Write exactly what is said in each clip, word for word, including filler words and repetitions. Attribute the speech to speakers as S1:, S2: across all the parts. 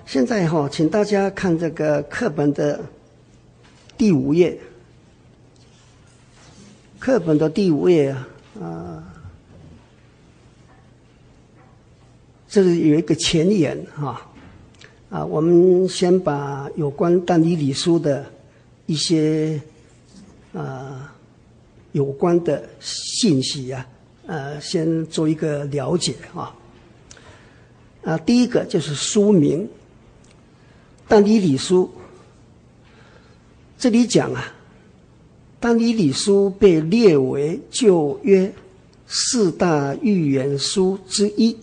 S1: 现在哈、哦，请大家看这个课本的第五页。课本的第五页啊，呃，这里有一个前言哈，啊，我们先把有关但以理书的一些呃有关的信息啊，呃，先做一个了解啊。啊，第一个就是书名，但以理书。这里讲啊。但以理书被列为旧约四大预言书之一。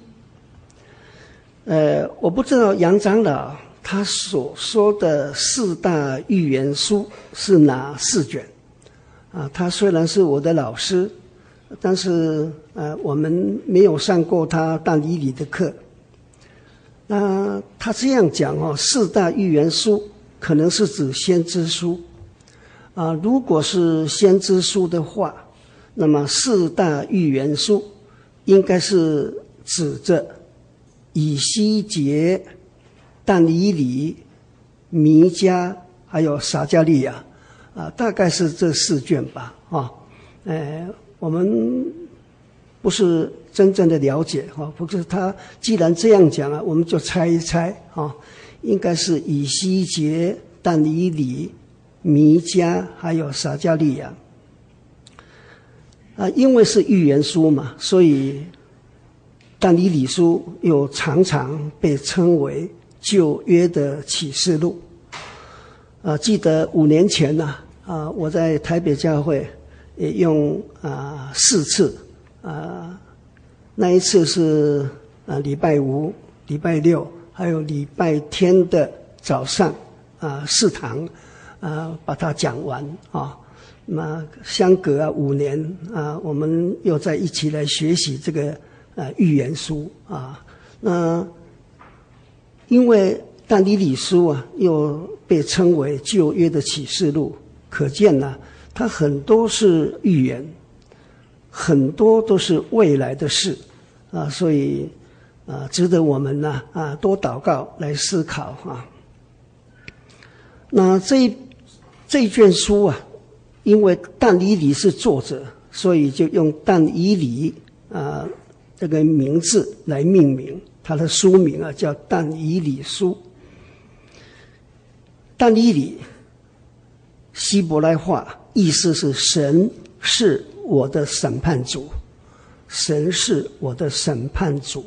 S1: 呃，我不知道杨长老他所说的四大预言书是哪四卷啊？他虽然是我的老师，但是呃，我们没有上过他但以理的课。那他这样讲哦，四大预言书可能是指先知书。啊，如果是先知书的话，那么四大预言书应该是指着以西结、但以理、弥迦还有撒迦利亚，啊，大概是这四卷吧。啊，呃，我们不是真正的了解哈，不是他既然这样讲啊，我们就猜一猜啊，应该是以西结、但以理、弥迦还有撒迦利亚啊，因为是预言书嘛，所以但以理书又常常被称为旧约的启示录啊。记得五年前呢 啊, 啊，我在台北教会也用啊四次啊，那一次是啊礼拜五、礼拜六还有礼拜天的早上啊四堂。啊，把它讲完啊，那相隔啊五年啊，我们又在一起来学习这个呃预言书啊。那因为但以理书啊，又被称为旧约的启示录，可见呢、啊，它很多是预言，很多都是未来的事啊，所以啊，值得我们呢 啊, 啊多祷告来思考啊。那这一这一卷书啊，因为但以理是作者，所以就用但以理啊这个名字来命名。他的书名啊叫但以理书。但以理希伯来话意思是神是我的审判主，神是我的审判主。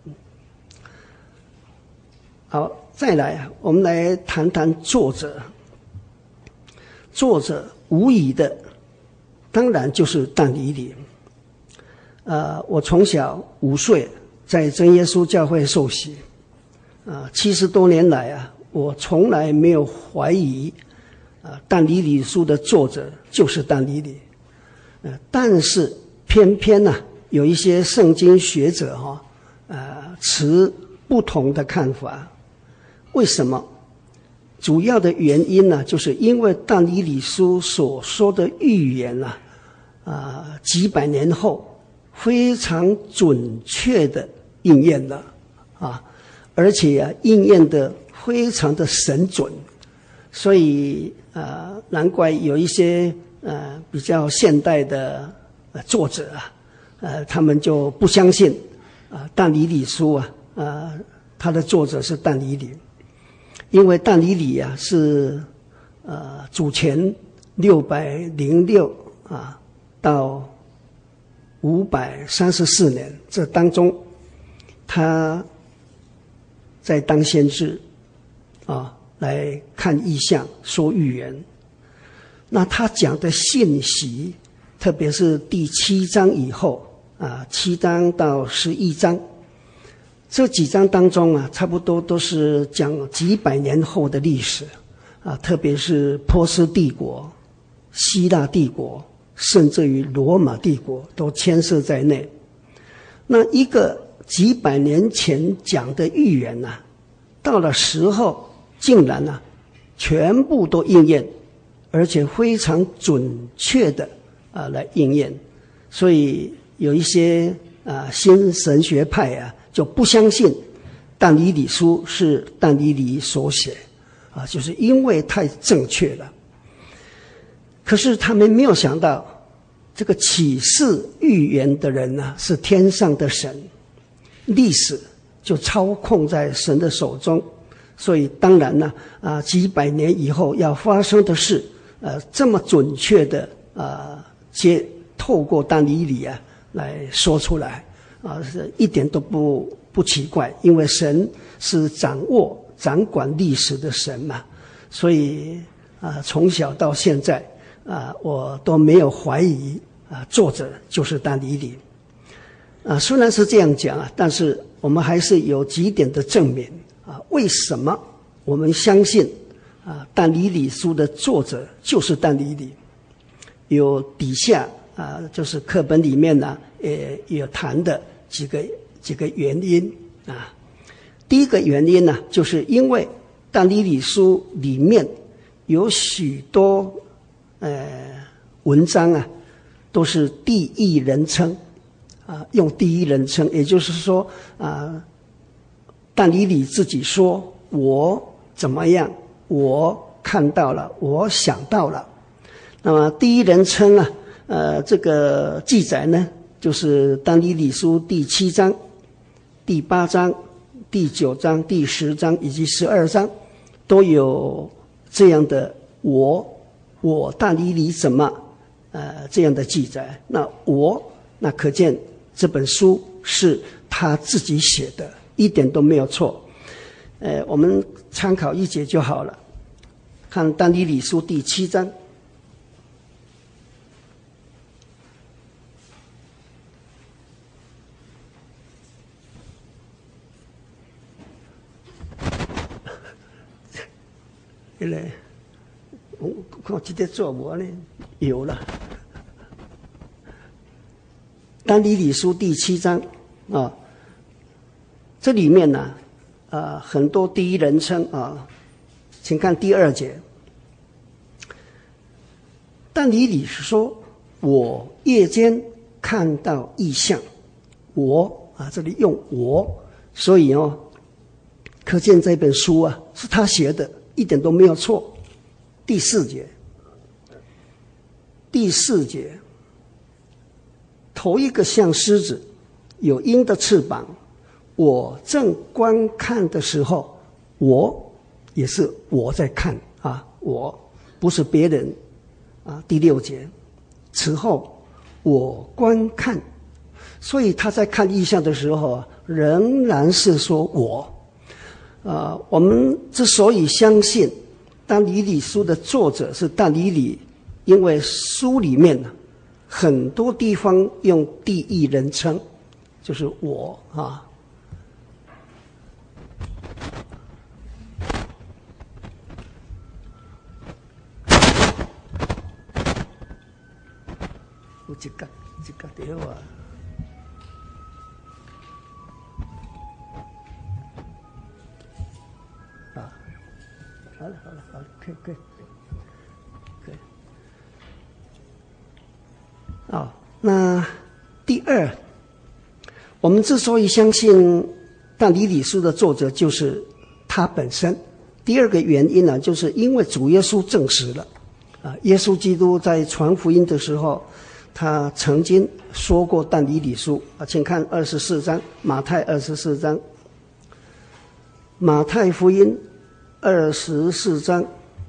S1: 好，再来啊，我们来谈谈作者。作者无疑的，当然就是但以理。呃，我从小五岁在真耶稣教会受洗，啊，七十多年来啊，我从来没有怀疑，啊，但以理书的作者就是但以理。呃，但是偏偏呢、啊，有一些圣经学者哈、哦，呃，持不同的看法。为什么？主要的原因呢，就是因为但以理书所说的预言啊，啊、呃，几百年后非常准确的应验了啊，而且啊，应验的非常的神准，所以呃，难怪有一些呃比较现代的呃作者啊，呃，他们就不相信啊、呃，但以理书啊，呃，他的作者是但以理。因为但以理啊是呃主前六百零六啊到五百三十四年，这当中他在当先知啊来看异象说预言。那他讲的信息，特别是第七章以后啊，七章到十一章。这几章当中啊，差不多都是讲几百年后的历史啊，特别是波斯帝国、希腊帝国，甚至于罗马帝国都牵涉在内。那一个几百年前讲的预言呢、啊，到了时候竟然呢、啊，全部都应验，而且非常准确的啊来应验。所以有一些啊新神学派啊。就不相信但以理书是但以理所写啊，就是因为太正确了。可是他们没有想到，这个启示预言的人呢、啊，是天上的神，历史就操控在神的手中，所以当然呢，啊，几百年以后要发生的事，呃，这么准确的啊，接透过但以理啊来说出来啊，是一点都不不奇怪，因为神是掌握掌管历史的神嘛，所以啊，从小到现在啊，我都没有怀疑啊，作者就是但以理。啊，虽然是这样讲啊，但是我们还是有几点的证明啊。为什么我们相信啊，但以理书的作者就是但以理？有底下啊，就是课本里面呢、啊，也有谈的几个几个原因啊。第一个原因呢，就是因为但以理书里面有许多呃文章啊，都是第一人称。啊，用第一人称，也就是说，啊，但以理自己说我怎么样，我看到了，我想到了。那么第一人称啊，呃，这个记载呢，就是但以理书第七章、第八章、第九章、第十章以及十二章，都有这样的我我但以理怎么呃这样的记载。那我那可见。这本书是他自己写的，一点都没有错。呃，我们参考一节就好了。看但以理书第七章，原来我我今天做我呢有了。但以理书第七章啊，这里面呢，啊很多第一人称啊，请看第二节。但以理说：“我夜间看到异象。”我啊，这里用我，所以哦，可见这本书啊是他写的，一点都没有错。第四节，第四节。头一个像狮子，有鹰的翅膀。我正观看的时候，我也是我在看啊，我不是别人啊。第六节，此后我观看，所以他在看异象的时候啊，仍然是说我。啊，我们之所以相信但以理书的作者是但以理，因为书里面呢。很多地方用第一人称，就是我啊。有一角一角对啊。啊，好了好了好了，可以可以。啊，那第二，我们之所以相信但以理书的作者就是他本身，第二个原因呢，就是因为主耶稣证实了，啊，耶稣基督在传福音的时候，他曾经说过但以理书啊，请看二十四章，马太二十四章，马太福音二十四章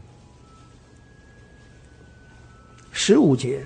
S1: 十五节。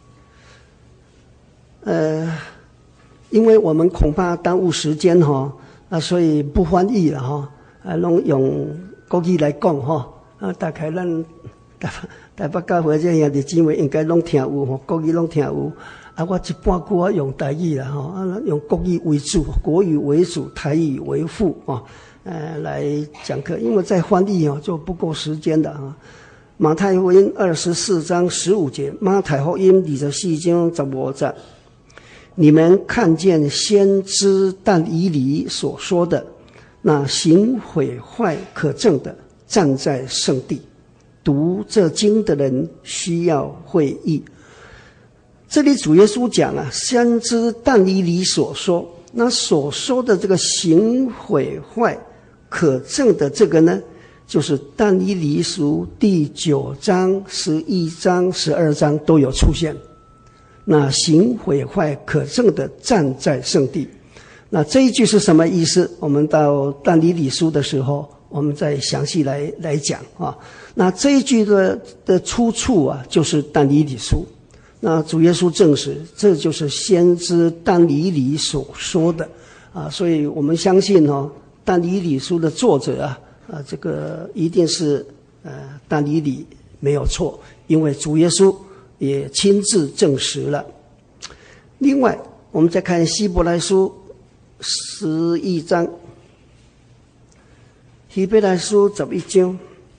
S1: 呃，因为我们恐怕耽误时间哈、哦，啊，所以不翻译了哈、哦，啊，拢用国语来讲哈、哦，啊，大概咱台台北教会这兄弟姊妹应该拢听有吼，国语拢听有，啊，我一半句我用台语啦吼，啊，用国语为主，国语为主，台语为辅啊，呃，来讲课，因为再翻译哦就不够时间的啊。马太福音二十四章十五节，马太福音二十四章十五节。你们看见先知但以理所说的那行毁坏可证的站在圣地，读这经的人需要会意。这里主耶稣讲啊，先知但以理所说， 那所说的这个行毁坏可证的这个呢，就是但以理书第九章、十一章、十二章都有出现。那行毁坏可证的站在圣地，那这一句是什么意思？我们到但以理书的时候，我们再详细来来讲啊。那这一句的的出处啊，就是但以理书。那主耶稣证实，这就是先知但以理所说的啊，所以我们相信哦，但以理书的作者啊，啊，这个一定是呃但以理没有错，因为主耶稣也亲自证实了。另外，我们再看希伯来书十一章，希伯来书十一章。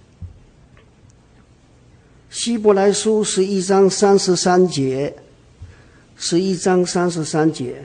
S1: 希伯来书十一章三十三节，十一章三十三节，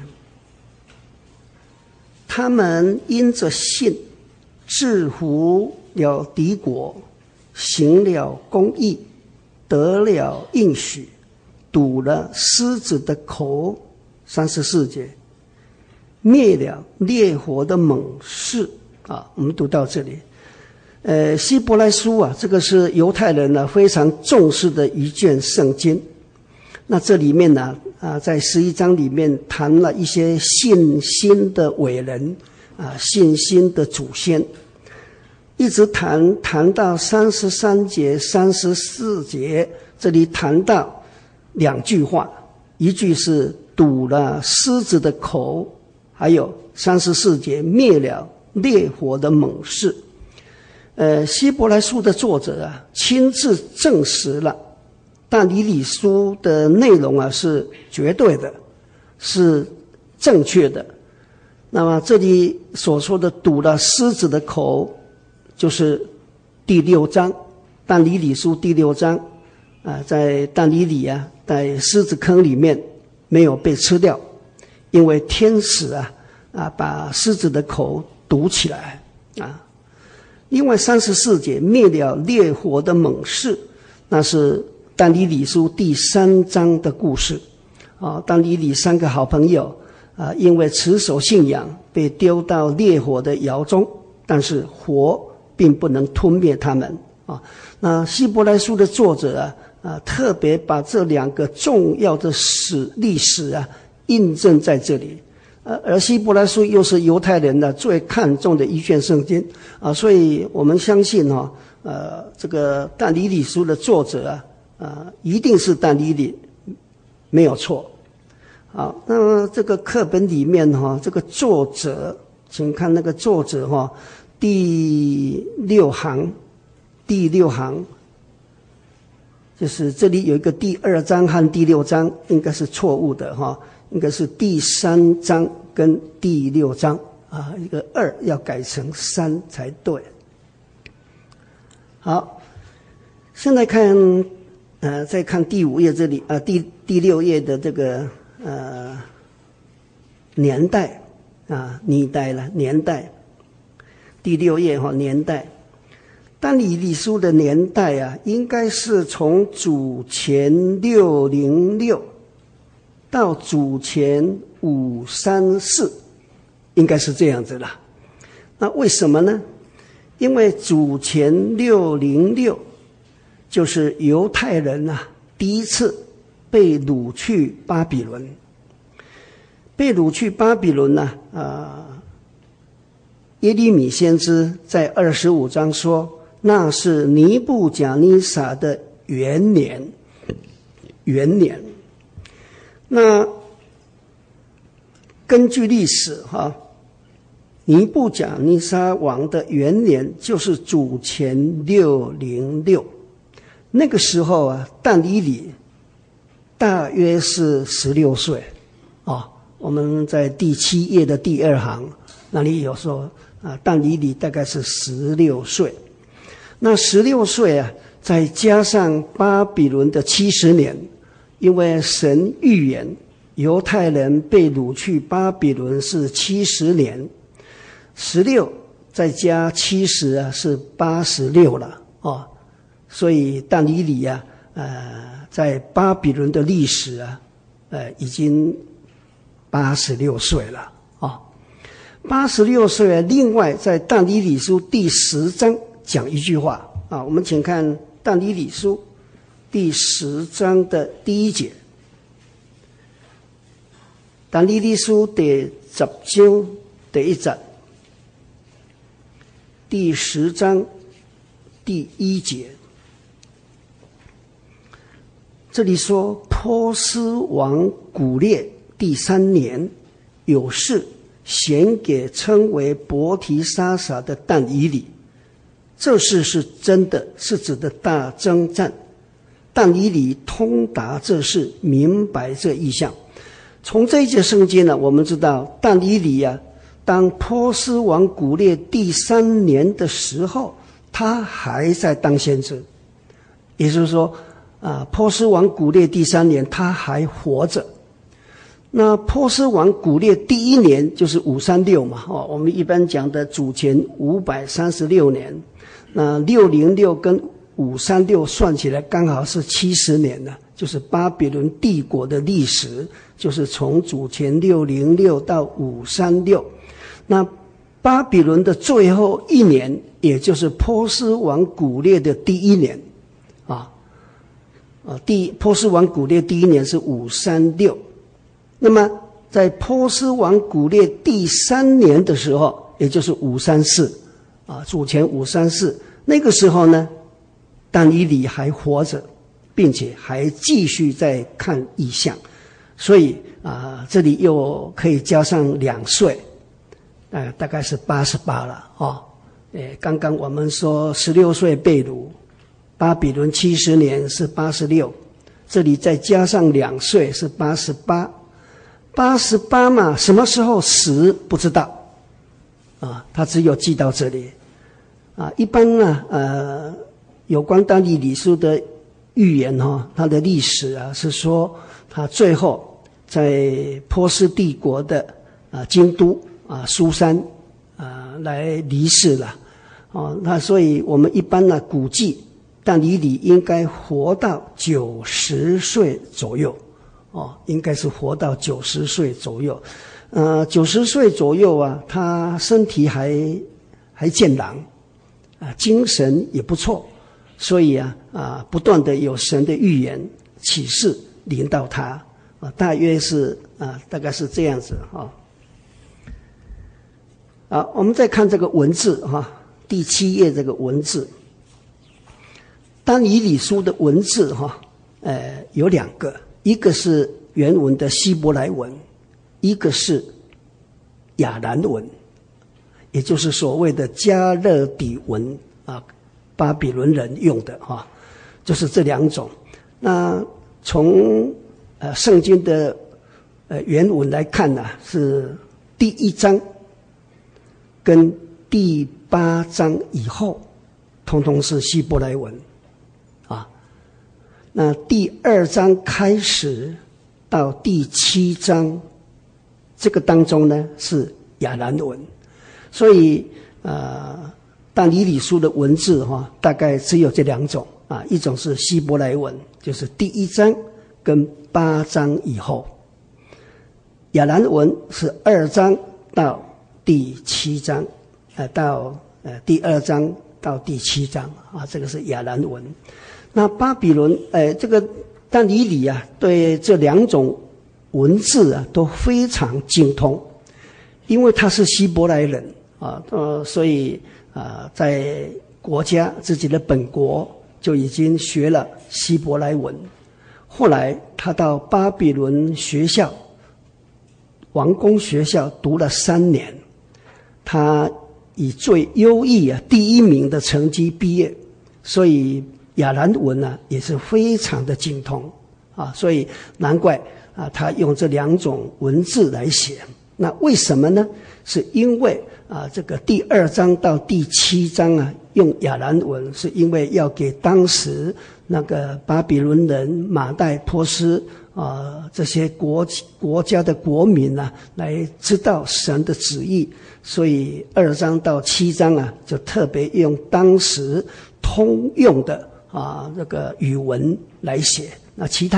S1: 他们因着信制服了敌国，行了公义，得了应许，堵了狮子的口。三十四节，灭了烈火的猛士啊，我们读到这里。呃，希伯来书啊，这个是犹太人呢非常重视的一卷圣经。那这里面呢，啊，在十一章里面谈了一些信心的伟人啊，信心的祖先，一直谈谈到三十三节、三十四节，这里谈到两句话，一句是堵了狮子的口，还有三十四节灭了烈火的猛士。呃，希伯来书的作者啊，亲自证实了但以理书的内容啊是绝对的，是正确的。那么这里所说的堵了狮子的口，就是第六章，但以理书第六章啊，在但以理啊，在狮子坑里面没有被吃掉，因为天使啊啊把狮子的口堵起来啊。另外三十四节灭了烈火的猛士，那是但以理书第三章的故事啊。但以理三个好朋友啊，因为持守信仰被丢到烈火的窑中，但是火并不能吞灭他们啊。那希伯来书的作者啊啊，特别把这两个重要的史历史啊印证在这里。呃，而希伯来书又是犹太人的最看重的一卷圣经啊，所以我们相信哈、哦，呃，这个但以理书的作者啊，呃，一定是但以理，没有错。好，那么这个课本里面哈、哦，这个作者，请看那个作者哈、哦，第六行，第六行，就是这里有一个第二章和第六章，应该是错误的哈、哦。应该是第三章跟第六章啊，一个二要改成三才对。好，现在看，呃，再看第五页这里啊，第第六页的这个呃年代啊，历代了年代，第六页哈、哦、年代，但以理书的年代啊，应该是从主前六零六。到主前五三四，应该是这样子啦。那为什么呢？因为主前六零六就是犹太人啊第一次被掳去巴比伦，被掳去巴比伦呢、啊，呃，耶利米先知在二十五章说，那是尼布甲尼撒的元年，元年。那根据历史哈，尼布甲尼撒王的元年就是主前六零六，那个时候啊，但以理大约是十六岁啊。我们在第七页的第二行那里有说啊，但以理大概是十六岁。那十六岁啊，再加上巴比伦的七十年。因为神预言犹太人被掳去巴比伦是七十年，十六再加七十啊是八十六了哦，所以但以理啊，呃，在巴比伦的历史啊，呃，已经八十六岁了哦。 八十六岁，另外在但以理书第十章讲一句话啊，我们请看但以理书第十章的第一节。但以理书第十章第一节，第十章第一节，这里说波斯王古列第三年，有事显给称为伯提沙撒的但以理，这事是真的，是指的大征战。但以理通达这事，明白这意象。从这一节圣经呢，我们知道但以理啊，当波斯王古列第三年的时候，他还在当先知，也就是说啊，波斯王古列第三年他还活着。那波斯王古列第一年就是五三六嘛，哦，我们一般讲的主前五百三十六年，那六零六跟五三六算起来刚好是七十年了，就是巴比伦帝国的历史，就是从主前六零六到五三六。那巴比伦的最后一年，也就是波斯王古列的第一年，啊，啊，第波斯王古列第一年是五三六。那么在波斯王古列第三年的时候，也就是五三四，啊，主前五三四，那个时候呢，但以理还活着，并且还继续在看异象，所以啊，这里又可以加上两岁，呃，大概是八十八了哦。诶，刚刚我们说十六岁被掳，巴比伦七十年是八十六，这里再加上两岁是八十八。八十八嘛，什么时候死不知道，啊，他只有记到这里，啊，一般呢，呃，有关但以理书的预言哈、哦，它的历史啊是说他最后在波斯帝国的啊京都啊苏珊啊来离世了，哦，那所以我们一般呢估计但以理应该活到九十岁左右。哦，应该是活到九十岁左右，呃，九十岁左右啊，他身体还还健朗，啊，精神也不错，所以啊啊，不断的有神的预言启示临到他，啊，大约是啊，大概是这样子哈。啊，我们再看这个文字哈，第七页这个文字，但以理书的文字哈，呃，有两个。一个是原文的希伯来文，一个是亚兰文，也就是所谓的加勒底文啊，巴比伦人用的哈、啊，就是这两种。那从呃圣经的呃原文来看呢、啊，是第一章跟第八章以后，通通是希伯来文。那第二章开始到第七章，这个当中呢是亚兰文，所以呃，但以理书的文字哈、哦，大概只有这两种啊，一种是希伯来文，就是第一章跟八章以后；亚兰文是二章到第七章，呃，到呃第二章到第七章啊，这个是亚兰文。那巴比伦，呃，这个但以理啊，对这两种文字啊都非常精通，因为他是希伯来人啊，呃，所以啊，在国家自己的本国就已经学了希伯来文。后来他到巴比伦学校、王宫学校读了三年，他以最优异啊第一名的成绩毕业，所以亚兰文呢、啊、也是非常的精通啊，所以难怪啊他用这两种文字来写。那为什么呢？是因为啊这个第二章到第七章啊用亚兰文，是因为要给当时那个巴比伦人、马代、波斯啊这些国国家的国民啊来知道神的旨意，所以二章到七章啊就特别用当时通用的啊，这个语文来写，那其他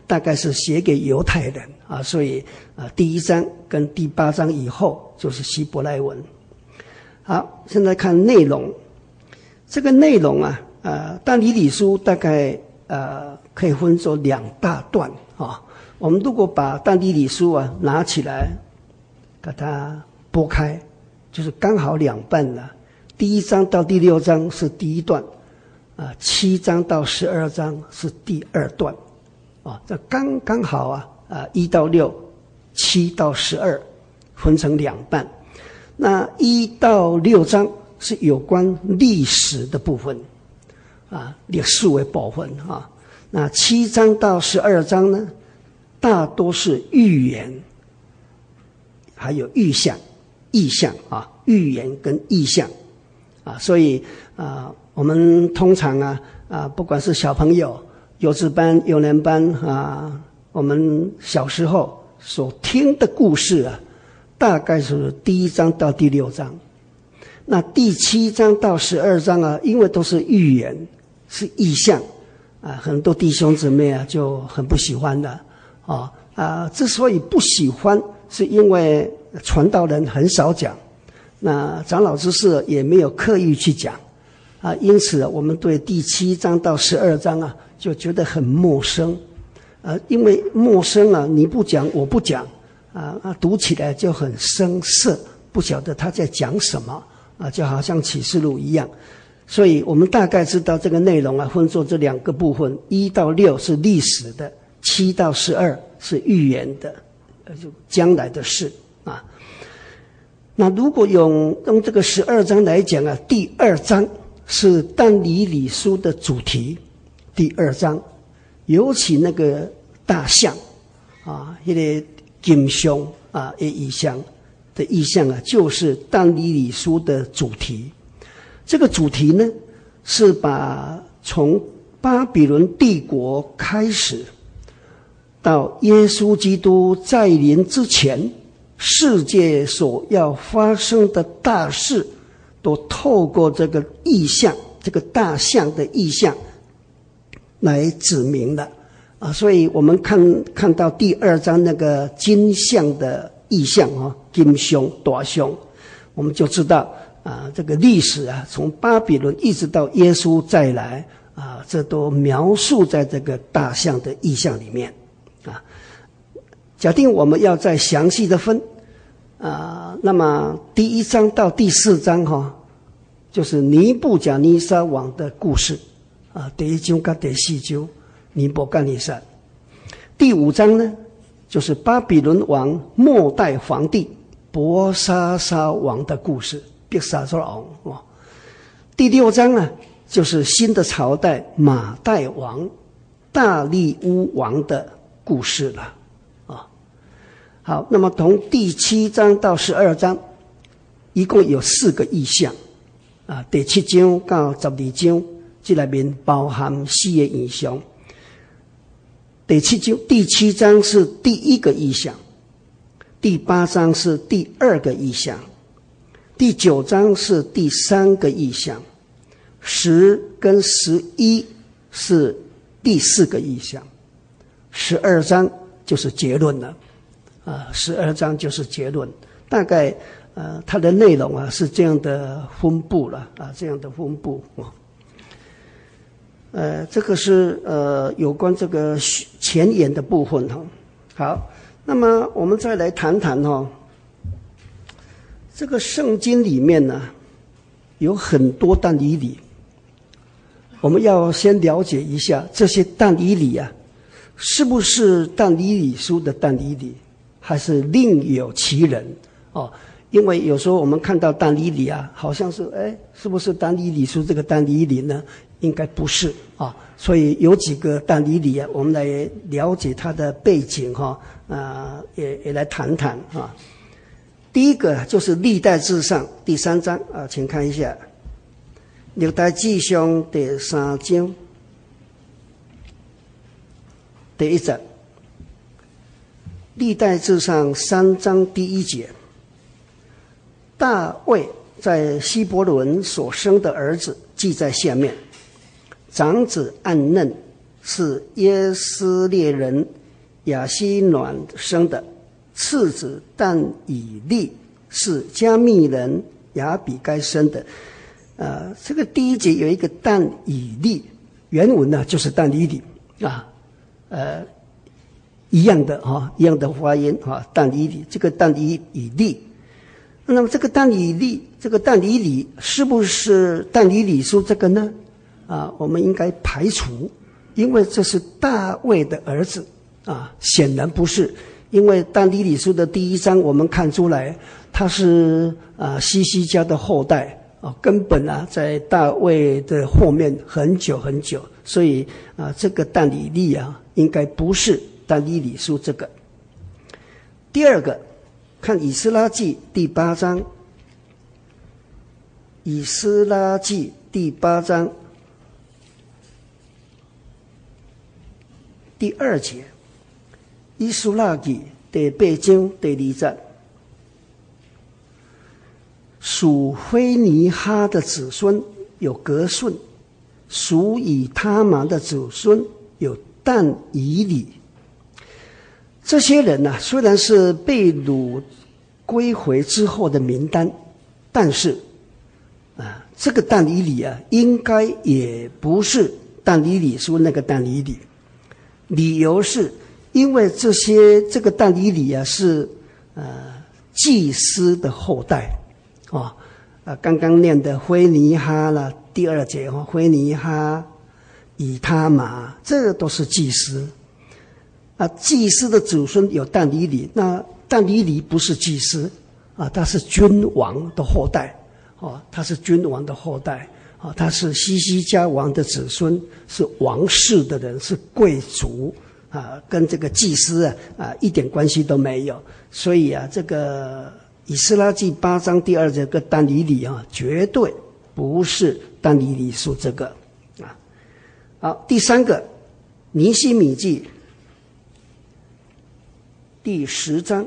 S1: 大概是写给犹太人啊，所以啊，第一章跟第八章以后就是希伯来文。好，现在看内容，这个内容啊，呃，但以理书大概呃可以分作两大段啊。我们如果把但以理书啊拿起来，把它拨开，就是刚好两半了。第一章到第六章是第一段，啊，七章到十二章是第二段，啊，这刚刚好啊，啊，一到六，七到十二，分成两半。那一到六章是有关历史的部分，啊，历史为部分啊。那七章到十二章呢，大多是预言。还有预象、意象啊，预言跟意象啊，所以啊，我们通常啊啊，不管是小朋友、幼稚班、幼年班啊，我们小时候所听的故事啊，大概是第一章到第六章。那第七章到十二章啊，因为都是预言，是意象啊，很多弟兄姊妹啊就很不喜欢的啊啊，之所以不喜欢。是因为传道人很少讲，那长老知识也没有刻意去讲，啊，因此我们对第七章到十二章啊就觉得很陌生，啊，因为陌生啊，你不讲我不讲，啊，读起来就很生涩，不晓得他在讲什么，啊，就好像启示录一样，所以我们大概知道这个内容啊，分作这两个部分，一到六是历史的，七到十二是预言的。就将来的事啊。那如果用用这个十二章来讲啊，第二章是但以理书的主题。第二章，尤其那个大象啊，那个金熊啊，的意象的意象啊，就是但以理书的主题。这个主题呢，是把从巴比伦帝国开始。到耶稣基督再临之前，世界所要发生的大事，都透过这个意象，这个大象的意象来指明了啊。所以我们看看到第二章那个金象的意象啊，金熊、大熊，我们就知道啊，这个历史啊，从巴比伦一直到耶稣再来啊，这都描述在这个大象的意象里面。啊，假定我们要再详细的分，啊，那么第一章到第四章哈、哦，就是尼布甲尼撒王的故事啊，第一章跟第四章尼布甲尼撒。第五章呢，就是巴比伦王末代皇帝伯沙撒王的故事，伯沙撒王哦。第六章呢，就是新的朝代马代王大利乌王的故事了啊。好，那么从第七章到十二章，一共有四个意象啊。第七章到十二章，这里面包含四个意象。第七章第七章是第一个意象，第八章是第二个意象，第九章是第三个意象，十跟十一是第四个意象。十二章就是结论了，啊，十二章就是结论。大概呃，它的内容啊是这样的分布了啊，这样的分布啊。呃，这个是呃有关这个前言的部分哈。好，那么我们再来谈谈哈，这个圣经里面呢有很多但以理，我们要先了解一下这些但以理啊。是不是但以理书的但以理，还是另有其人哦？因为有时候我们看到但以理啊，好像是哎，是不是但以理书这个但以理呢？应该不是啊。所以有几个但以理啊，我们来了解他的背景哈，啊，也也来谈谈啊。第一个就是历代志上第三章啊，请看一下历代志上第三章。第一章，历代志上三章第一节，大卫在希伯伦所生的儿子记在下面。长子暗嫩是耶斯列人亚希暖生的，次子但以利是加密人亚比该生的。呃，这个第一节有一个但以利，原文呢就是但以理啊，呃，一样的哈，一样的发音哈，但以理，这个但以以利，那么这个但以利，这个但以理是不是但以理书这个呢？啊，我们应该排除，因为这是大卫的儿子啊，显然不是，因为但以理书的第一章我们看出来他是啊西西家的后代。哦，根本啊，在大卫的后面很久很久，所以啊，这个但以利啊，应该不是但以理书这个。第二个，看以斯拉记第八章，以斯拉记第八章第二节，以斯拉记第八章第二节。属菲尼哈的子孙有革顺，属以他玛的子孙有但以理。这些人呢、啊，虽然是被掳归回之后的名单，但是啊，这个但以理啊，应该也不是但以理书那个但以理。理由是因为这些这个但以理啊是呃祭司的后代。哦，啊，刚刚念的菲尼哈啦，第二节哦，菲尼哈、以他玛，这个都是祭司。啊，祭司的子孙有但以理，那但以理不是祭司啊，他是君王的后代。哦，他是君王的后代。啊，他是西西家王的子孙，是王室的人，是贵族啊，跟这个祭司啊啊一点关系都没有。所以啊，这个。以斯拉记八章第二节跟但以理啊，绝对不是但以理书这个啊。好，第三个，尼希米记第十章，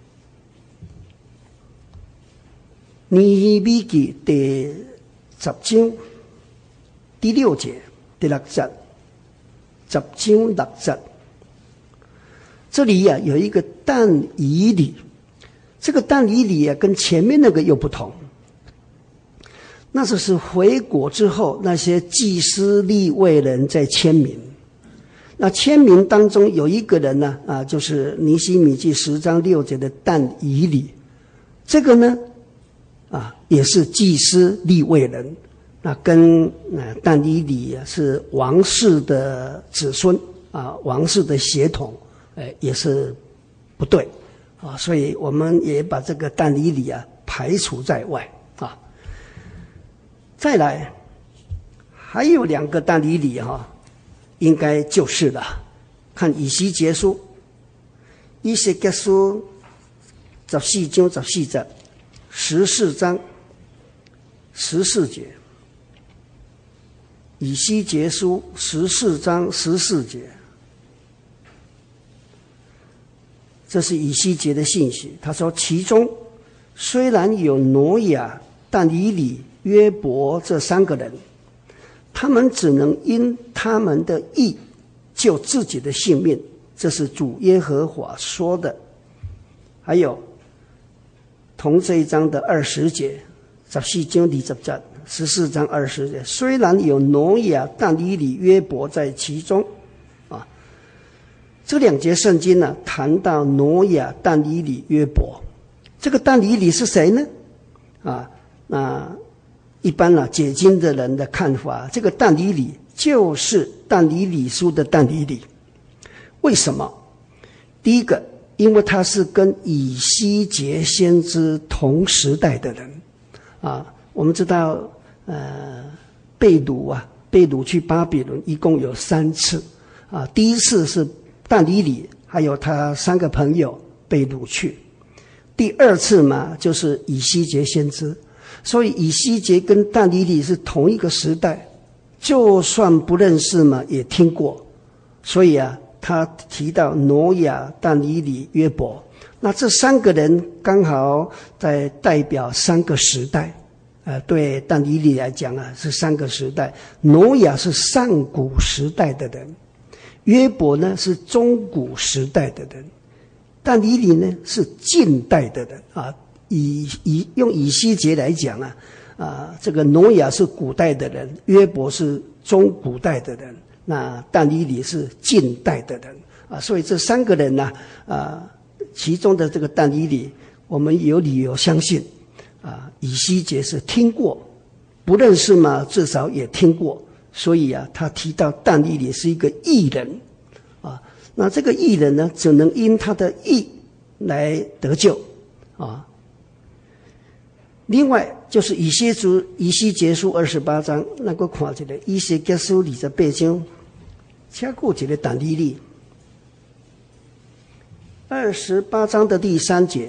S1: 尼希米记第十章第六节第六节，十章六节，这里呀、啊、有一个但以理。这个但以理啊，跟前面那个又不同。那就是回国之后，那些祭司利未人在签名。那签名当中有一个人呢，啊，就是尼希米记十章六节的但以理。这个呢，啊，也是祭司利未人。那跟呃但以理啊是王室的子孙啊，王室的血统，哎，也是不对。啊，所以我们也把这个但以理啊排除在外啊。再来，还有两个但以理哈、啊，应该就是了。看以西结书，以西结书十四章十四节，十四章十四节，以西结书十四章十四节。这是以西结的信息。他说，其中虽然有挪亚、但以理、约伯这三个人，他们只能因他们的义救自己的性命，这是主耶和华说的。还有同这一章的二十节，十四章二十节，十四章二十节，虽然有挪亚、但以理、约伯在其中。这两节圣经呢，谈到挪亚、但以理、约伯。这个但以理是谁呢？啊，那一般呢、啊，解经的人的看法，这个但以理就是但以理书的但以理。为什么？第一个，因为他是跟以西结先知同时代的人。啊，我们知道，呃，被掳啊，被掳去巴比伦，一共有三次。啊，第一次是但以理还有他三个朋友被掳去，第二次嘛就是以西结先知，所以以西结跟但以理是同一个时代，就算不认识嘛也听过，所以啊他提到挪亚、但以理、约伯，那这三个人刚好在代表三个时代。呃，对但以理来讲啊是三个时代，挪亚是上古时代的人。 约伯呢是中古时代的人，但以理呢是近代的人啊。以以用以西结来讲啊，啊，这个挪亚是古代的人，约伯是中古代的人，那但以理是近代的人啊。所以这三个人呢，啊，其中的这个但以理，我们有理由相信啊，以西结是听过，不认识嘛，至少也听过。所以啊，他提到但以理是一个义人啊，那这个义人呢，只能因他的义来得救啊。另外就是以西书以西结书二十八章，那个看一个以西结书二十八章，加过一个但以理。二十八章的第三节，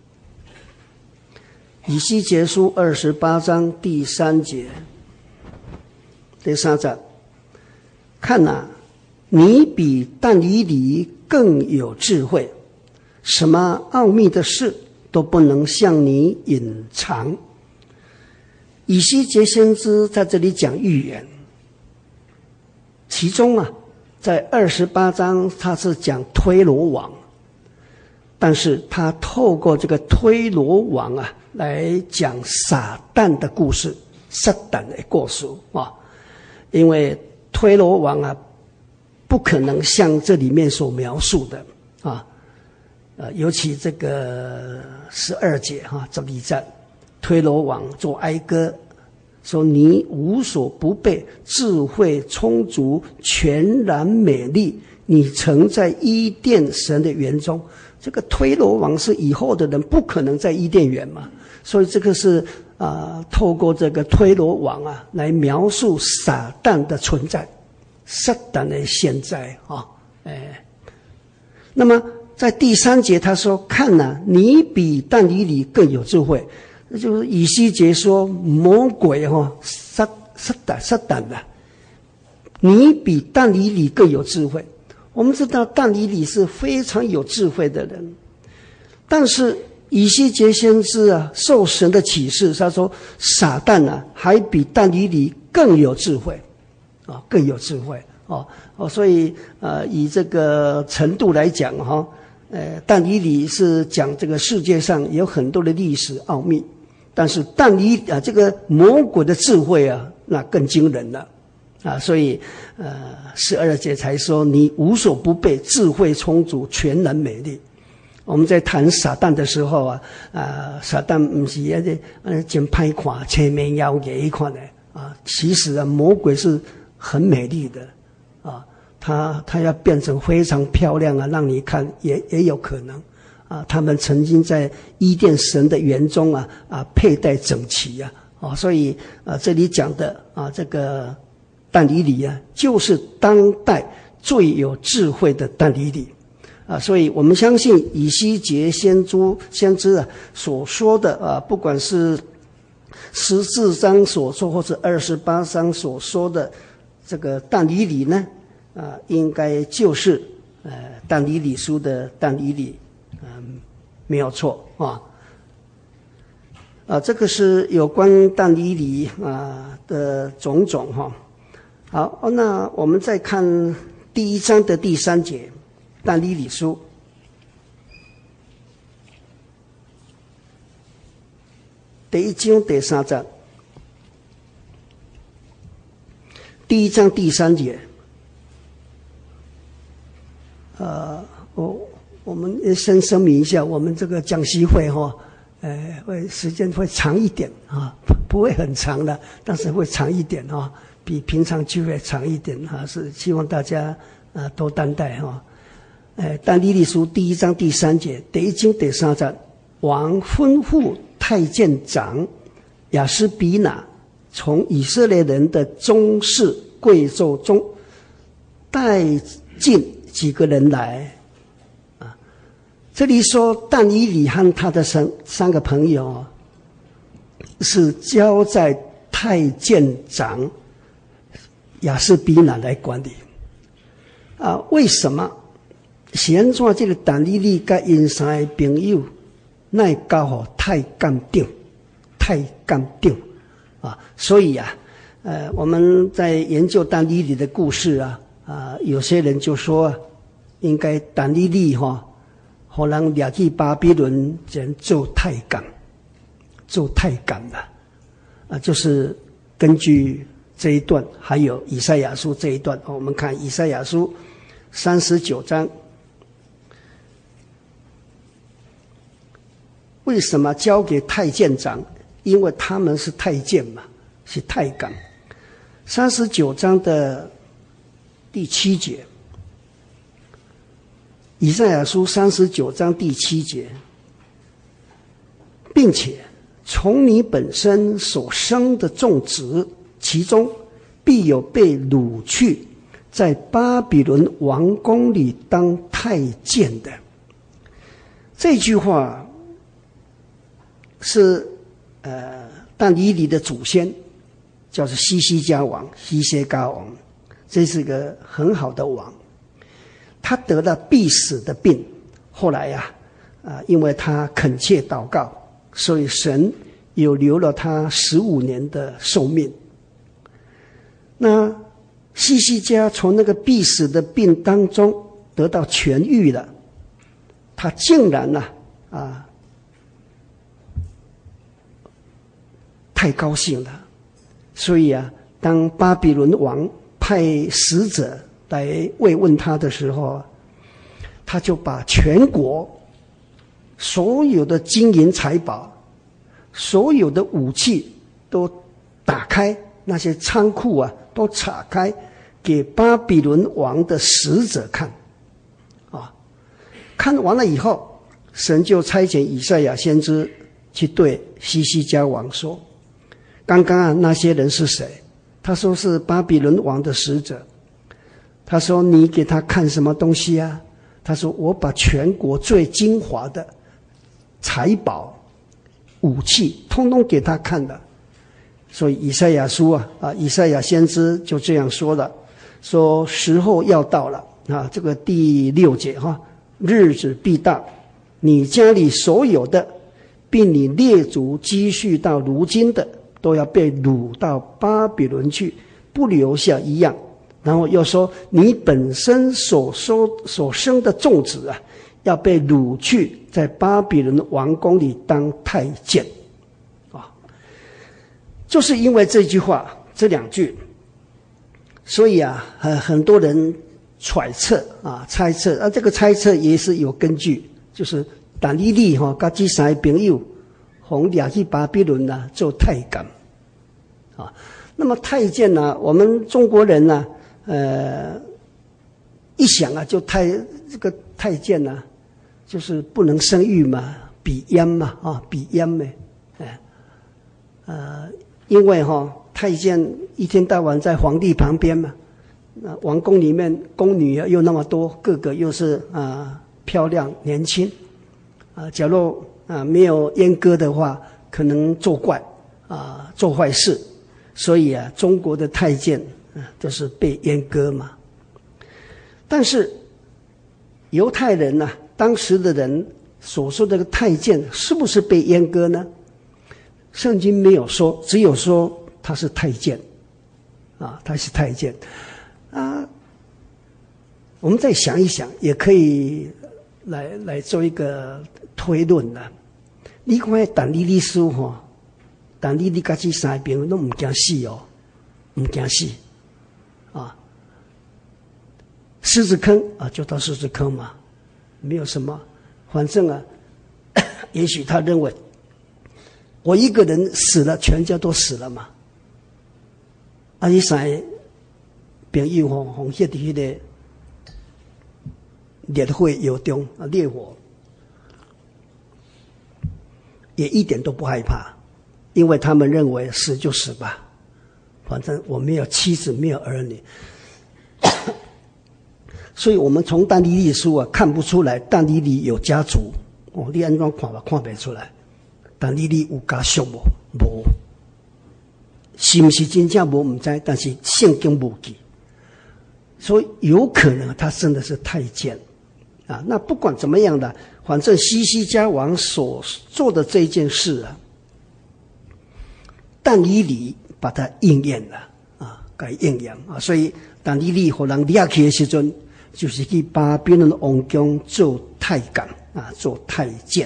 S1: 以西结书二十八章第三节，第三节，看哪、啊，你比但以理更有智慧，什么奥秘的事都不能向你隐藏。以西结先知在这里讲预言，其中啊，在二十八章他是讲推罗王，但是他透过这个推罗王啊，来讲撒旦的故事，撒旦的故事啊，因为推罗王啊，不可能像这里面所描述的啊。呃，尤其这个十二节哈，这一战，推罗王做哀歌，说你无所不备，智慧充足，全然美丽，你曾在伊甸神的园中。这个推罗王是以后的人，不可能在伊甸园嘛，所以这个是啊、呃，透过这个推罗王啊，来描述撒旦的存在，撒旦的现在啊，哎，那么。在第三节他说，看哪、啊，你比但以理更有智慧。那就是以西结说魔鬼哈、哦、撒撒旦撒旦的，你比但以理更有智慧。我们知道但以理是非常有智慧的人，但是以西结先知啊受神的启示，他说撒旦啊还比但以理更有智慧啊，更有智慧哦哦，所以呃以这个程度来讲哈。哦呃，但以理是讲这个世界上有很多的历史奥秘，但是但以啊这个魔鬼的智慧啊，那更惊人了啊！所以呃，十二节才说你无所不备，智慧充足，全然美丽。我们在谈撒旦的时候啊，啊，撒旦不是那个呃真歹看，前面妖给一看的啊，其实啊，魔鬼是很美丽的啊。他他要变成非常漂亮啊，让你看也也有可能啊。他们曾经在伊甸神的园中啊啊佩戴整齐啊啊，所以啊这里讲的啊这个但以理啊，就是当代最有智慧的但以理啊。所以我们相信以西结先知先知啊所说的啊，不管是十四章所说，或者二十八章所说的这个但以理呢。啊，应该就是呃但以理书的但以理，嗯，没有错啊。啊，这个是有关但以理啊的种种哈。好，那我们再看第一章的第三节，但以理书。第一章第三章，第一章第三节。呃，我我们先声明一下，我们这个讲习会哈，呃，会时间会长一点啊，不不会很长的，但是会长一点啊，比平常聚会长一点啊，是希望大家啊多担待哈。呃，但以理书第一章第三节，第一章第三节，王吩咐太监长亚斯比拿从以色列人的宗室贵胄中带进几个人来啊？这里说但以理和他的三三个朋友是交在太监长亚斯比拿来管理啊？为什么？是安怎这个但以理跟因三个朋友那交互太监长太监长啊？所以啊，呃，我们在研究但以理的故事啊。 啊，有些人就说，应该但以理哈，互人掠去巴比伦，人做太监，做太监了，啊，就是根据这一段，还有以赛亚书这一段，我们看以赛亚书三十九章，为什么交给太监长？因为他们是太监嘛，是太监。三十九章的第七节，以赛亚书三十九章第七节，并且从你本身所生的众子，其中必有被掳去，在巴比伦王宫里当太监的。这句话是呃但以理的祖先，叫做西西家王、西西家王，这是个很好的王。他得了必死的病，后来呀、啊，啊，因为他恳切祷告，所以神有留了他十五年的寿命。那西西家从那个必死的病当中得到痊愈了，他竟然呢、啊，啊，太高兴了。所以啊，当巴比伦王派使者来慰问他的时候，他就把全国所有的金银财宝、所有的武器都打开，那些仓库啊都敞开，给巴比伦王的使者看。啊，看完了以后，神就差遣以赛亚先知去对西西家王说：“刚刚啊，那些人是谁？”他说是巴比伦王的使者。他说：“你给他看什么东西啊？”他说：“我把全国最精华的财宝、武器，通通给他看了。”所以以赛亚书啊，啊，以赛亚先知就这样说了，说时候要到了啊，这个第六节哈，日子必到，你家里所有的，并你列祖积蓄到如今的，都要被掳到巴比伦去，不留下一样。然后又说，你本身所收所生的众子啊，要被掳去，在巴比伦王宫里当太监。啊，就是因为这句话，这两句，所以啊，很很多人揣测啊，猜测啊，这个猜测也是有根据，就是但以理哈，跟这三个朋友，红掠去巴比伦呐、啊，做太监。啊，那么太监呢、啊，我们中国人呢、啊。呃，一想啊，就太这个太监呢、啊，就是不能生育嘛，比阉嘛，啊，比阉嘛，哎，呃，因为哈、哦，太监一天到晚在皇帝旁边嘛，那王宫里面宫女又那么多，个个又是啊、呃、漂亮年轻，啊、呃，假如啊、呃、没有阉割的话，可能作怪啊、呃，做坏事，所以啊，中国的太监。啊，都是被阉割嘛。但是犹太人呢、啊，当时的人所说的太监是不是被阉割呢？圣经没有说，只有说他是太监，啊，他是太监，啊，我们再想一想，也可以来来做一个推论呢。你看但以理书吼，但以理家己三边都唔惊死哦，唔惊死。啊，狮子坑啊，就到狮子坑嘛，没有什么，反正啊，也许他认为我一个人死了，全家都死了嘛。啊，伊三个朋友吼，红色的迄个烈火窑中啊，烈火也一点都不害怕，因为他们认为死就死吧。反正我没有妻子，没有儿女，所以我们从但以理书啊看不出来但以理有家族哦。你安怎看吧，看不出来。但以理有家属无？无，是不是真正无唔知，但是圣经无记，所以有可能他真的是太监啊。那不管怎么样的，反正西西家王所做的这件事啊，但以理把它应验了啊， 该应验啊。所以但以理互人掠去的时阵，就是去巴比伦王宫做太监啊，做太监。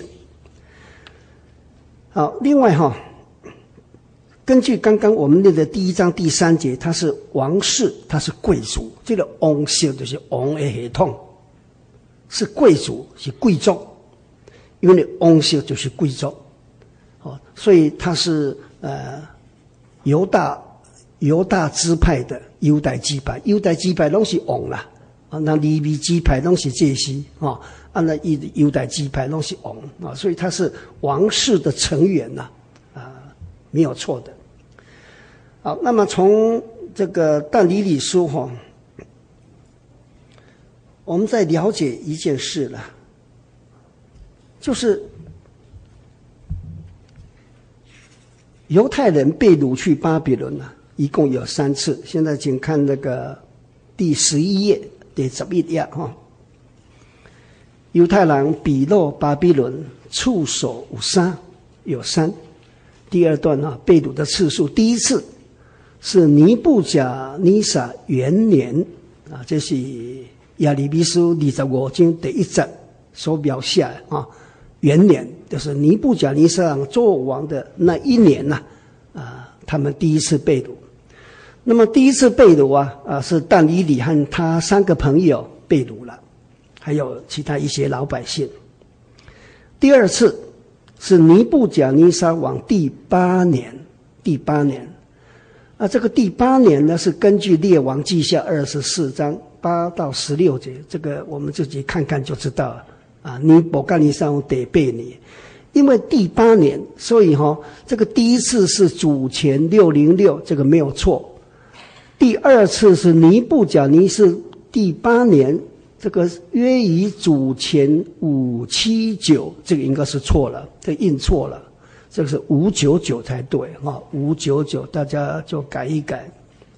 S1: 好，另外哈、哦，根据刚刚我们念的第一章第三节，他是王室，他是贵族，这个王室就是王的系统，是贵族，是贵族，因为王室就是贵族，哦，所以他是呃犹大犹大支派的犹大支派，犹大支派拢是王啦，啊，那利未支派拢是祭司啊，啊，那犹大支派拢是王啊，所以他是王室的成员呐、啊，啊，没有错的。好，那么从这个但以理书哈，我们在了解一件事了，就是犹太人被掳去巴比伦啊，一共有三次。现在请看那个第十一页，第十一页哈。犹太人比落巴比伦，触手有三，有三。第二段啊，被掳的次数，第一次是尼布甲尼撒元年啊，这是亚利比书二十五章第一节所描写的啊。元年就是尼布甲尼撒做王的那一年呐、啊，啊，他们第一次被掳。那么第一次被掳啊，啊是但以理和他三个朋友被掳了，还有其他一些老百姓。第二次是尼布甲尼撒王第八年，第八年。啊，这个第八年呢，是根据列王记下二十四章八到十六节，这个我们自己看看就知道了。啊，尼布甲尼撒王第八年，因为第八年，所以哈、哦，这个第一次是主前六零六，这个没有错。第二次是尼布甲尼撒第八年，这个约于主前五七九，这个应该是错了，这个印错了。这个是五九九才对哈，五九九大家就改一改。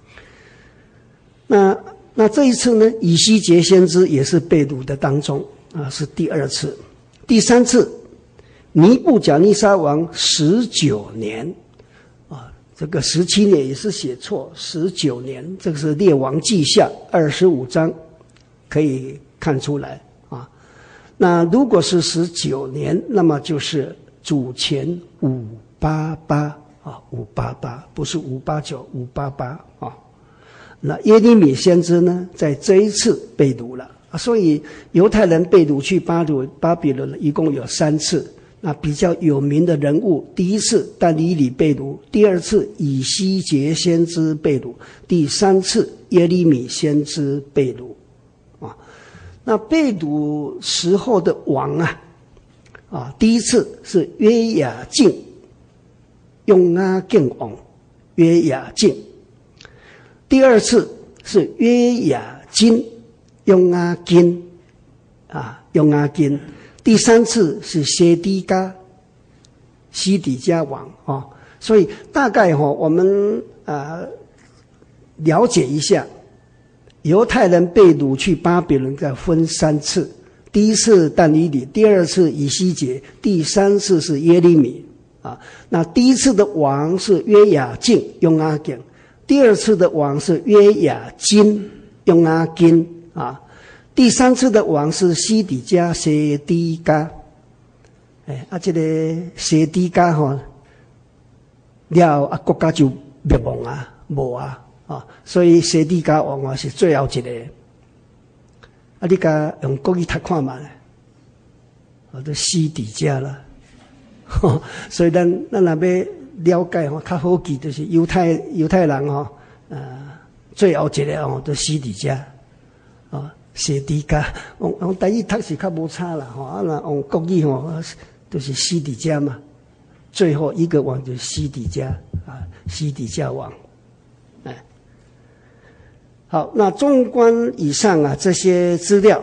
S1: 那那这一次呢，以西结先知也是被掳的当中啊，是第二次。第三次，尼布甲尼撒王十九年啊，这个十七年也是写错，十九年，这个是列王记下二十五章可以看出来啊。那如果是十九年，那么就是主前五八八啊，五八八不是五八九，五八八啊。那耶利米先知呢，在这一次被掳了啊，所以犹太人被掳去巴鲁巴比伦一共有三次。那比较有名的人物，第一次但以理被掳，第二次以西结先知被掳，第三次耶利米先知被掳啊。那被掳时候的王啊。啊，第一次是约雅敬，用阿敬王，约雅敬；第二次是约雅金，用阿金，啊，用阿金；第三次是西底家，西底家王啊。所以大概哈、哦，我们啊了解一下，犹太人被掳去巴比伦的分三次。第一次但以理，第二次以西结，第三次是耶利米啊。那第一次的王是约雅敬，用阿敬；第二次的王是约雅金，用阿金啊。第三次的王是西底家西底家。哎，啊，这个西底家哈，了啊国家就灭亡啊，无啊啊，所以西底家王啊是最后一个。啊，你甲用国语读看嘛，我都西底家了，所以咱咱若要了解吼，较好记就是犹太犹太人吼，呃，最后一个吼，都西底家，啊，西底家，用用台语读是较无差啦，吼，啊，那用国语吼，都是西底家嘛，最后一个王就是西底家啊，西底家王，哎。好，那纵观以上啊这些资料，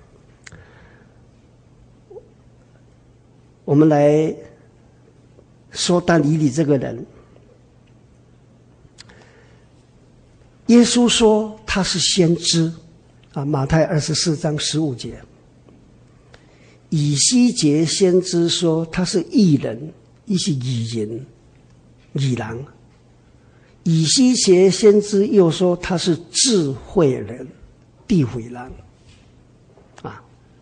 S1: 我们来说但以理这个人。耶稣说他是先知啊，马太二十四章十五节。以西结先知说他是义人，伊是义人，义人。 以西结先知又说他是智慧人、地慧人啊。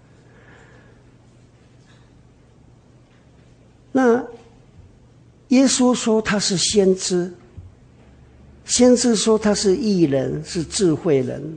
S1: 那耶稣说他是先知，先知说他是义人，是智慧人。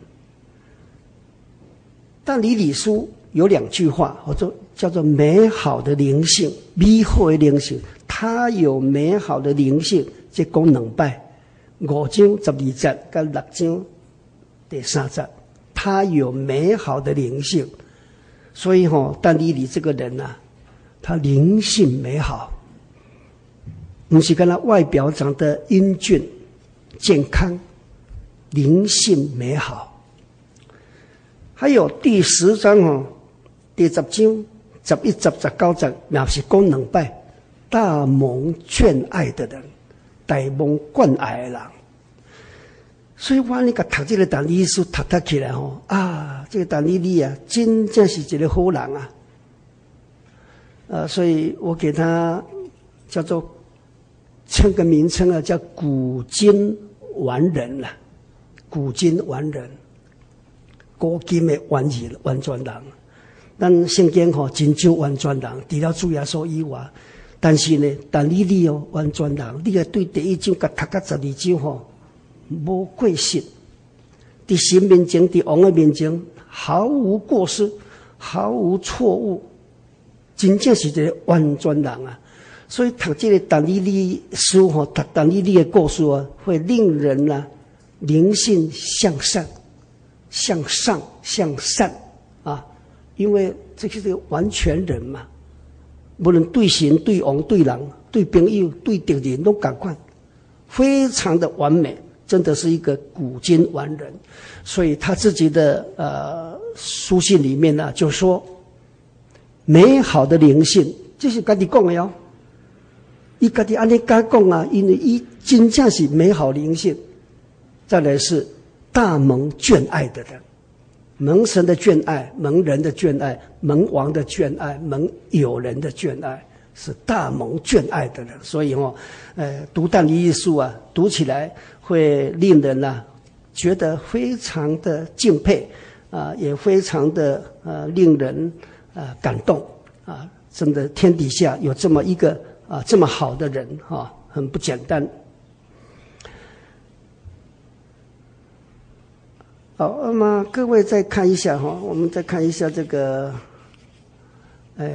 S1: 但以理书有两句话，我说叫做美好的灵性，美好的灵性，他有美好的灵性，这讲两摆。五章十二节跟六章第三节，他有美好的灵性，所以哈、哦，但以理这个人啊，他灵性美好，不是跟他外表长得英俊、健康，灵性美好。还有第十章哦，第十章十一、十、十九节，也是讲两摆，大蒙眷爱的人。大蒙惯爱的人，所以我那个读这个但以理书读读起来吼啊，这个但以理啊，真正是一个好人啊。呃，所以我给他叫做称个名称啊，叫古今完人啦、啊，古今完人，古今的完人完全人。咱圣经吼真少完全人，除了主耶稣以外。但是呢，但以理哦，完全人，你啊对第一章甲读到十二章吼，无过失，伫神面前，伫王的面前，毫无过失，毫无错误，真正是一个完全人啊！所以读这个但以理书吼，读但以理的故事啊，会令人啊灵性向善、向上、向善啊，因为这是个完全人嘛。无论对神、对王、对人、对朋友、对敌人都赶快，非常的完美，真的是一个古今完人。所以他自己的呃书信里面呢、啊，就说美好的灵性，这是家己讲的哦。伊家己安尼甲讲啊，因为伊真正是美好灵性。再来是大蒙眷爱的人。蒙神的眷爱，蒙人的眷爱，蒙王的眷爱，蒙友人的眷爱，是大蒙眷爱的人。所以哦，呃，读但以理书啊，读起来会令人啊觉得非常的敬佩啊、呃，也非常的呃令人呃感动啊！真的，天底下有这么一个啊这么好的人哈、啊，很不简单。好，那么各位再看一下哈，我们再看一下这个，呃，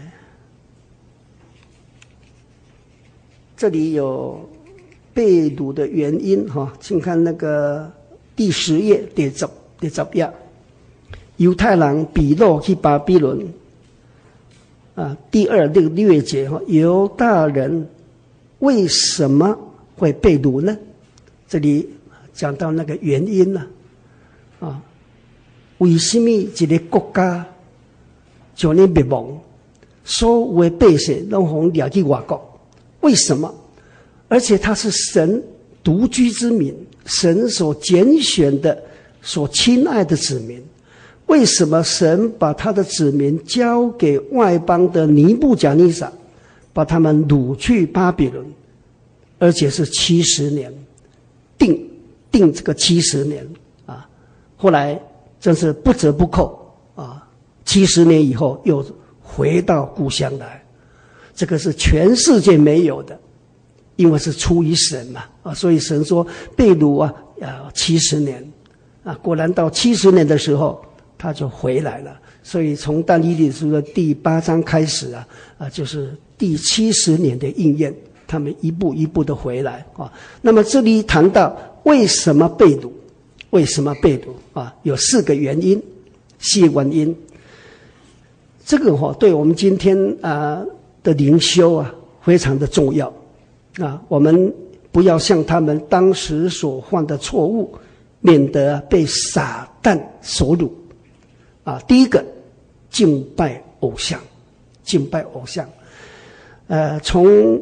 S1: 这里有被掳的原因哈，请看那个第十页第十第十页，犹太人比路去巴比伦啊，第二那个略节哈，犹大人为什么会被掳呢？这里讲到那个原因呢、啊。啊，为什么一个国家就能灭亡？所有的百姓都红了去外国，为什么？而且他是神独居之民，神所拣选的、所亲爱的子民。为什么神把他的子民交给外邦的尼布甲尼撒，把他们掳去巴比伦，而且是七十年，定定这个七十年。后来真是不折不扣啊！七十年以后又回到故乡来，这个是全世界没有的，因为是出于神嘛啊！所以神说被掳啊要七十年啊，果然到七十年的时候他就回来了。所以从但以理书的第八章开始啊啊，就是第七十年的应验，他们一步一步的回来啊。那么这里谈到为什么被掳？为什么被掳啊？有四个原因，四个原因。这个哈、哦，对我们今天啊、呃、的灵修啊非常的重要啊。我们不要像他们当时所犯的错误，免得被撒旦所掳啊。第一个，敬拜偶像，敬拜偶像。呃，从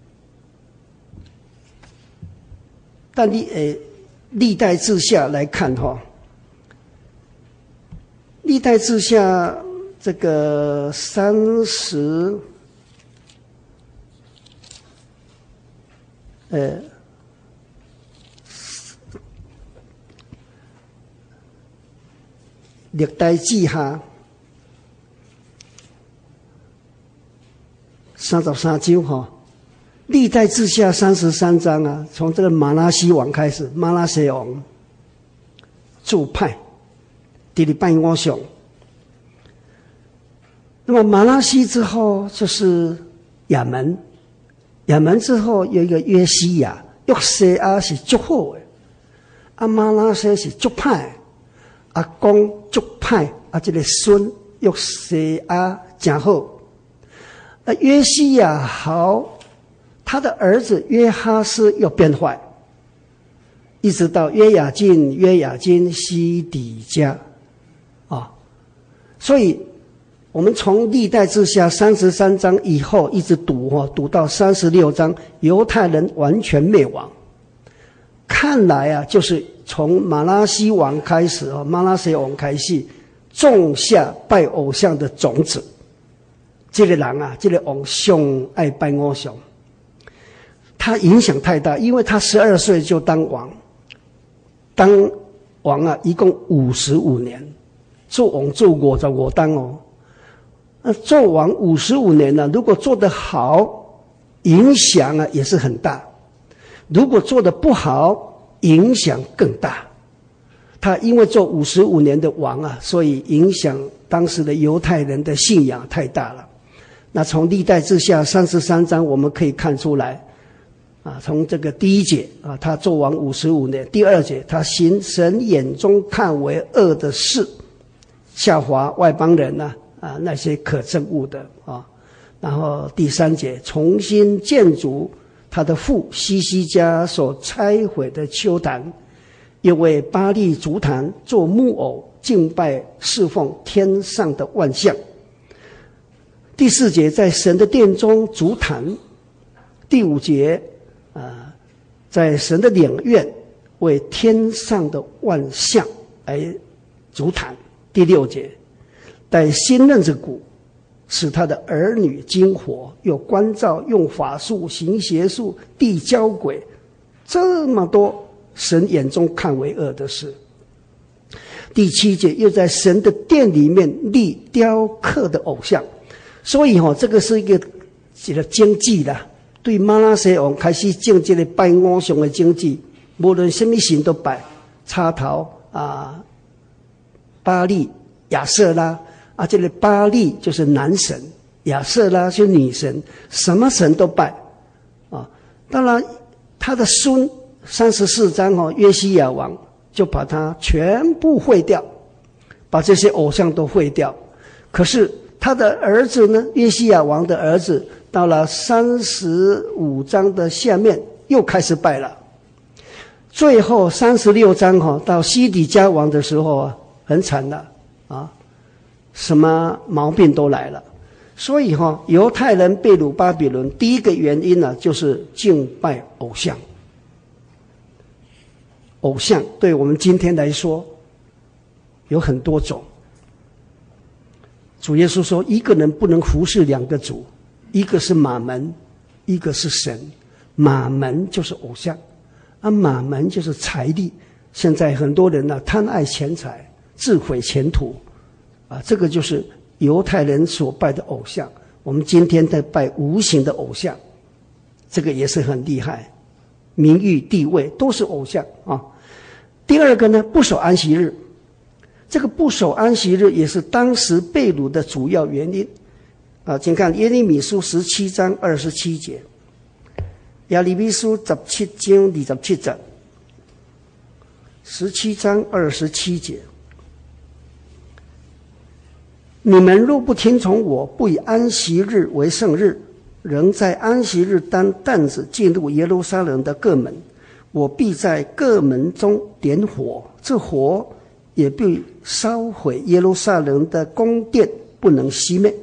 S1: 但你呃。历代志下来看哈，历代志下这个三十，呃， 历代志下三十三章哈，历代志下三十三章啊，从这个马拉西王开始，马拉西王主派，第二拜五上。那么马拉西之后就是亚门，亚门之后有一个约西亚，约西亚是足好的，啊马拉西是足歹，啊公足歹，啊这个孙约西亚真好，啊约西亚好，他的儿子约哈斯又变坏，一直到约雅敬、约雅斤、西底家，啊，所以。我们从历代志下三十三章以后一直读哈，读到三十六章，犹太人完全灭亡。看来啊，就是从马拉西王开始啊，马拉西王开始种下拜偶像的种子。这个人啊，这个王上爱拜偶像，他影响太大，因为他十二岁就当王，当王啊，一共五十五年，做王做五十五当哦。那做王五十五年了，如果做得好，影响啊也是很大；如果做得不好，影响更大。他因为做五十五年的王啊，所以影响当时的犹太人的信仰太大了。那从历代志下三十三章我们可以看出来，啊，从这个第一节啊，他做王五十五年；第二节，他行神眼中看为恶的事，下滑外邦人呢、啊。啊，那些可憎恶的啊，然后第三节重新建筑他的父西西家所拆毁的丘坛，又为巴力筑坛做木偶，敬拜侍奉天上的万象。第四节在神的殿中筑坛，第五节啊，在神的领院为天上的万象来筑坛。第六节。带新任之鼓，使他的儿女经火，又关照用法术行邪术，地交鬼，这么多神眼中看为恶的事。第七节又在神的殿里面立雕刻的偶像，所以哦，这个是一个一个经济啦。对马拉西王开始建这个拜偶像的经济，无论什么神都拜，插头啊，巴力、亚瑟拉。啊，这个巴力就是男神，亚瑟拉是女神，什么神都拜啊。当然，他的孙三十四章哦，约西亚王就把他全部毁掉，把这些偶像都毁掉。可是他的儿子呢，约西亚王的儿子，到了三十五章的下面又开始拜了。最后三十六章哈，到西底家王的时候啊，很惨了啊。什么毛病都来了，所以哈，犹太人被掳巴比伦，第一个原因呢、啊，就是敬拜偶像。偶像对我们今天来说有很多种。主耶稣说，一个人不能服侍两个主，一个是马门，一个是神。马门就是偶像，啊，马门就是财力。现在很多人呢、啊，贪爱钱财，自毁前途。啊，这个就是犹太人所拜的偶像。我们今天在拜无形的偶像，这个也是很厉害，名誉地位都是偶像啊。第二个呢，不守安息日，这个不守安息日也是当时被掳的主要原因啊。请看耶利米书十七章二十七节，耶利米书十七章二十七节，十七章二十七节。你们若不听从我，不以安息日为圣日，仍在安息日担担子进入耶路撒冷的各门，我必在各门中点火，这火也必烧毁耶路撒冷的宫殿，不能熄灭。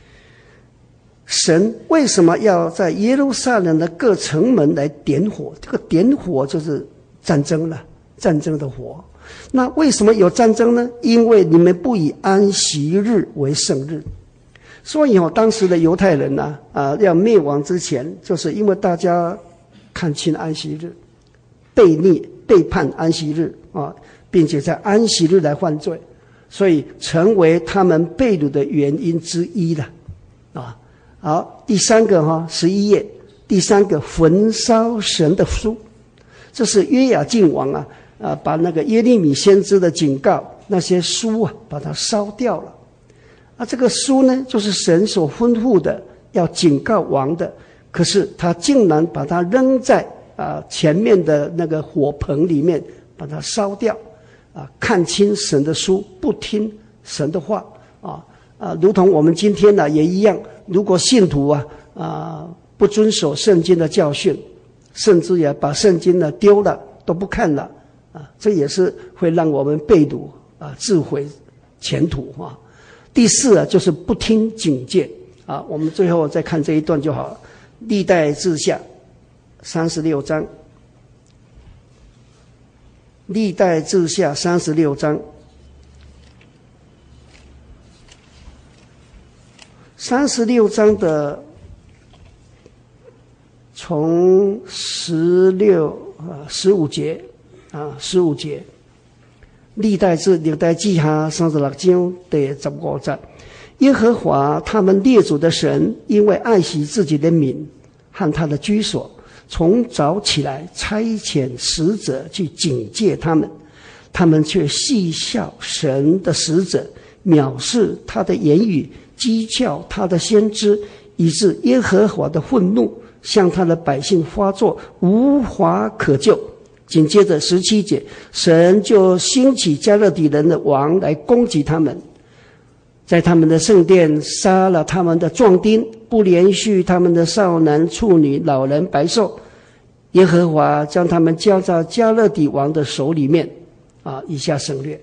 S1: 神为什么要在耶路撒冷的各城门来点火？这个点火就是战争了，战争的火。那为什么有战争呢？因为你们不以安息日为圣日。所以哦，当时的犹太人呢、啊，啊，要灭亡之前，就是因为大家看轻安息日，背逆背叛安息日啊，并且在安息日来犯罪， 所以成为他们被掳的原因之一了。啊，好，第三个哈，十一页，第三个焚烧神的书，这是约雅敬王啊，啊，把那个耶利米先知的警告那些书啊，把它烧掉了。啊，这个书呢，就是神所吩咐的，要警告王的，可是他竟然把它扔在啊前面的那个火盆里面，把它烧掉。啊，看清神的书，不听神的话啊啊，如同我们今天呢、啊、也一样，如果信徒啊啊不遵守圣经的教训，甚至也把圣经呢丢了都不看了啊，这也是会让我们被掳啊，自毁前途啊。第四啊，就是不听警戒啊。我们最后再看这一段就好了，历代志下三十六章。历代志下三十六章，三十六章的从十六啊十五节啊十五节，历代志历代记下三十六章第十五节，耶和华他们列祖的神，因为爱惜自己的民和他的居所，从早起来差遣使者去警戒他们，他们却戏笑神的使者，藐视他的言语，讥诮他的先知，以致耶和华的愤怒向他的百姓发作，无法可救。紧接着十七节，神就兴起加勒底人的王来攻击他们，在他们的圣殿杀了他们的壮丁，不连续他们的少男处女老人白兽。耶和华将他们交到加勒底王的手里面啊，以下省略。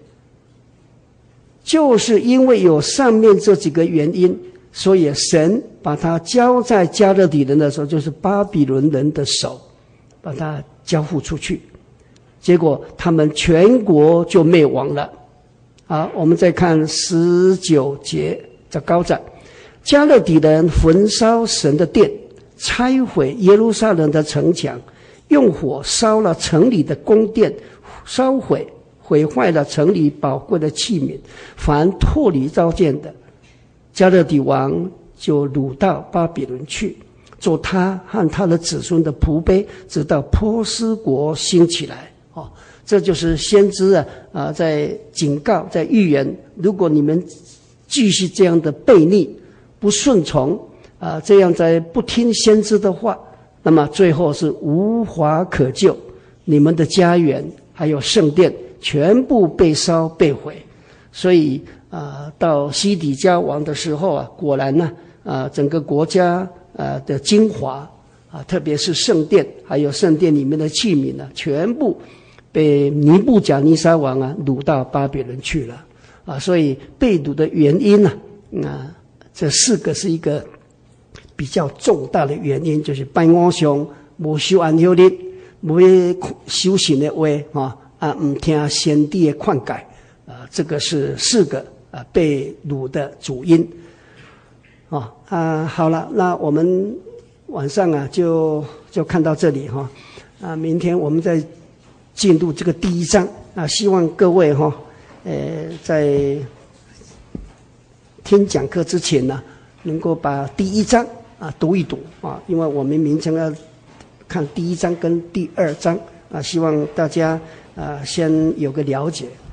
S1: 就是因为有上面这几个原因，所以神把他交在加勒底人的时候，就是巴比伦人的手，把他交付出去，结果他们全国就灭亡了。好，我们再看十九节的高展，加勒底人焚烧神的殿，拆毁耶路撒冷的城墙，用火烧了城里的宫殿，烧毁毁坏了城里宝贵的器皿，凡脱离召见的，加勒底王就掳到巴比伦去，做他和他的子孙的仆婢，直到波斯国兴起来。哦，这就是先知啊啊在警告，在预言，如果你们继续这样的悖逆、不顺从啊，这样在不听先知的话，那么最后是无法可救，你们的家园还有圣殿全部被烧被毁。所以啊，到西底家王的时候啊，果然呢啊，整个国家啊的精华啊，特别是圣殿还有圣殿里面的器皿呢，全部被尼布甲尼撒王啊掳到巴比伦去了啊。所以被掳的原因呢、啊，啊，这四个是一个比较重大的原因，就是拜偶像、无守安息日、无修行的话啊啊，唔听先知的劝诫啊，这个是四个啊被掳的主因。哦啊，好了，那我们晚上啊就就看到这里哈啊，明天我们再进入这个第一章啊，希望各位哈呃在听讲课之前呢，能够把第一章啊读一读啊，因为我们明天要看第一章跟第二章啊，希望大家啊先有个了解。